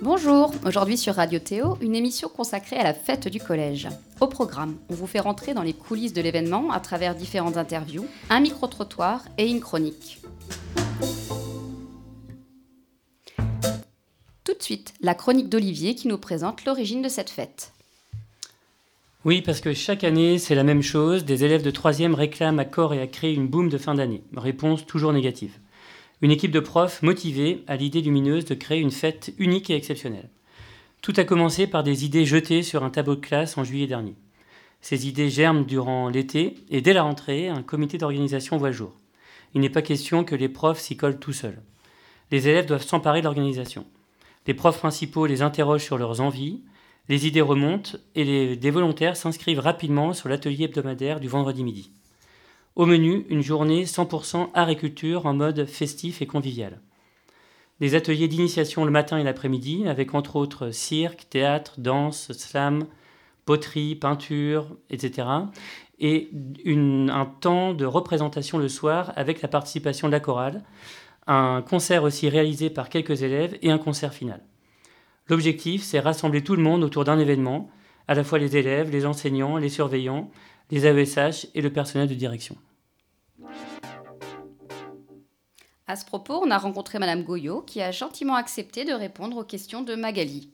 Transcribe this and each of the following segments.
Bonjour, aujourd'hui sur Radio Théo, une émission consacrée à la fête du collège. Au programme, on vous fait rentrer dans les coulisses de l'événement à travers différentes interviews, un micro-trottoir et une chronique. Tout de suite, la chronique d'Olivier qui nous présente l'origine de cette fête. Oui, parce que chaque année, c'est la même chose. Des élèves de 3e réclament à corps et à cri une boum de fin d'année. Réponse toujours négative. Une équipe de profs motivée à l'idée lumineuse de créer une fête unique et exceptionnelle. Tout a commencé par des idées jetées sur un tableau de classe en juillet dernier. Ces idées germent durant l'été et dès la rentrée, un comité d'organisation voit le jour. Il n'est pas question que les profs s'y collent tout seuls. Les élèves doivent s'emparer de l'organisation. Les profs principaux les interrogent sur leurs envies, les idées remontent et des volontaires s'inscrivent rapidement sur l'atelier hebdomadaire du vendredi midi. Au menu, une journée 100% art et culture en mode festif et convivial. Des ateliers d'initiation le matin et l'après-midi avec entre autres cirque, théâtre, danse, slam, poterie, peinture, etc. Et un temps de représentation le soir avec la participation de la chorale, un concert aussi réalisé par quelques élèves et un concert final. L'objectif, c'est rassembler tout le monde autour d'un événement, à la fois les élèves, les enseignants, les surveillants, les AESH et le personnel de direction. À ce propos, on a rencontré Madame Goyot qui a gentiment accepté de répondre aux questions de Magali.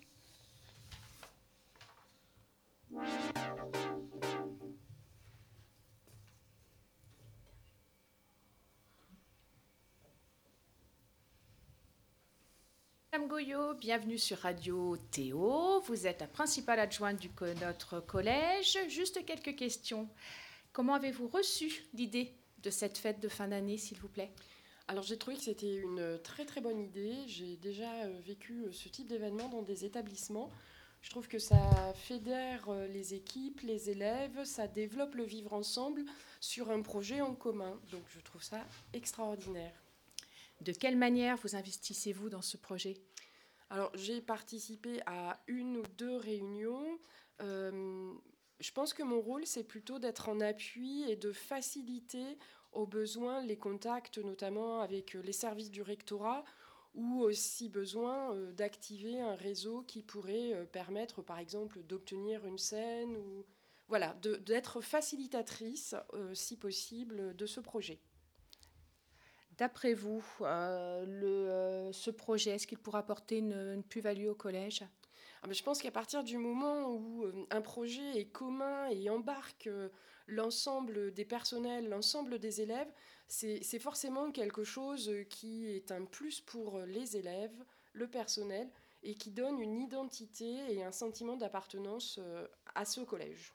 Madame Goyot, bienvenue sur Radio Théo. Vous êtes la principale adjointe de notre collège. Juste quelques questions. Comment avez-vous reçu l'idée de cette fête de fin d'année, s'il vous plaît ? Alors j'ai trouvé que c'était une très très bonne idée. J'ai déjà vécu ce type d'événement dans des établissements. Je trouve que ça fédère les équipes, les élèves, ça développe le vivre ensemble sur un projet en commun. Donc je trouve ça extraordinaire. De quelle manière vous investissez-vous dans ce projet ? Alors j'ai participé à une ou deux réunions. Je pense que mon rôle, c'est plutôt d'être en appui et de faciliter au besoin les contacts, notamment avec les services du rectorat, ou aussi besoin d'activer un réseau qui pourrait permettre, par exemple, d'obtenir une scène, ou voilà, d'être facilitatrice, si possible, de ce projet. D'après vous, ce projet, est-ce qu'il pourra apporter une plus-value au collège ? Je pense qu'à partir du moment où un projet est commun et embarque l'ensemble des personnels, l'ensemble des élèves, c'est forcément quelque chose qui est un plus pour les élèves, le personnel, et qui donne une identité et un sentiment d'appartenance à ce collège.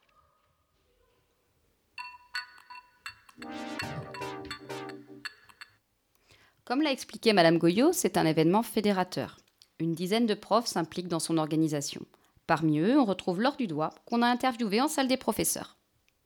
Comme l'a expliqué Madame Goyot, c'est un événement fédérateur. Une dizaine de profs s'impliquent dans son organisation. Parmi eux, on retrouve Laure Dudois, qu'on a interviewé en salle des professeurs.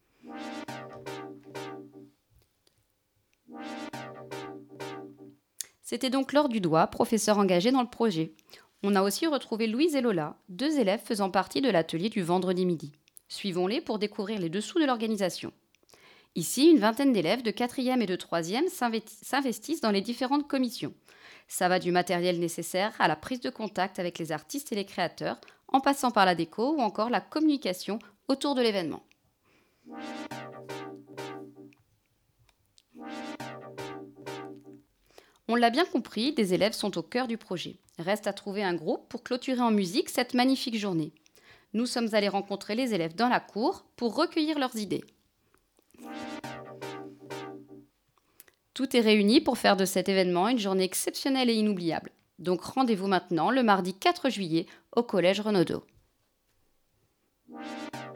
C'était donc Laure Dudois, professeure engagée dans le projet. On a aussi retrouvé Louise et Lola, deux élèves faisant partie de l'atelier du vendredi midi. Suivons-les pour découvrir les dessous de l'organisation. Ici, une vingtaine d'élèves de 4e et de 3e s'investissent dans les différentes commissions. Ça va du matériel nécessaire à la prise de contact avec les artistes et les créateurs, en passant par la déco ou encore la communication autour de l'événement. On l'a bien compris, des élèves sont au cœur du projet. Reste à trouver un groupe pour clôturer en musique cette magnifique journée. Nous sommes allés rencontrer les élèves dans la cour pour recueillir leurs idées. Tout est réuni pour faire de cet événement une journée exceptionnelle et inoubliable. Donc rendez-vous maintenant le mardi 4 juillet au collège Renaudot.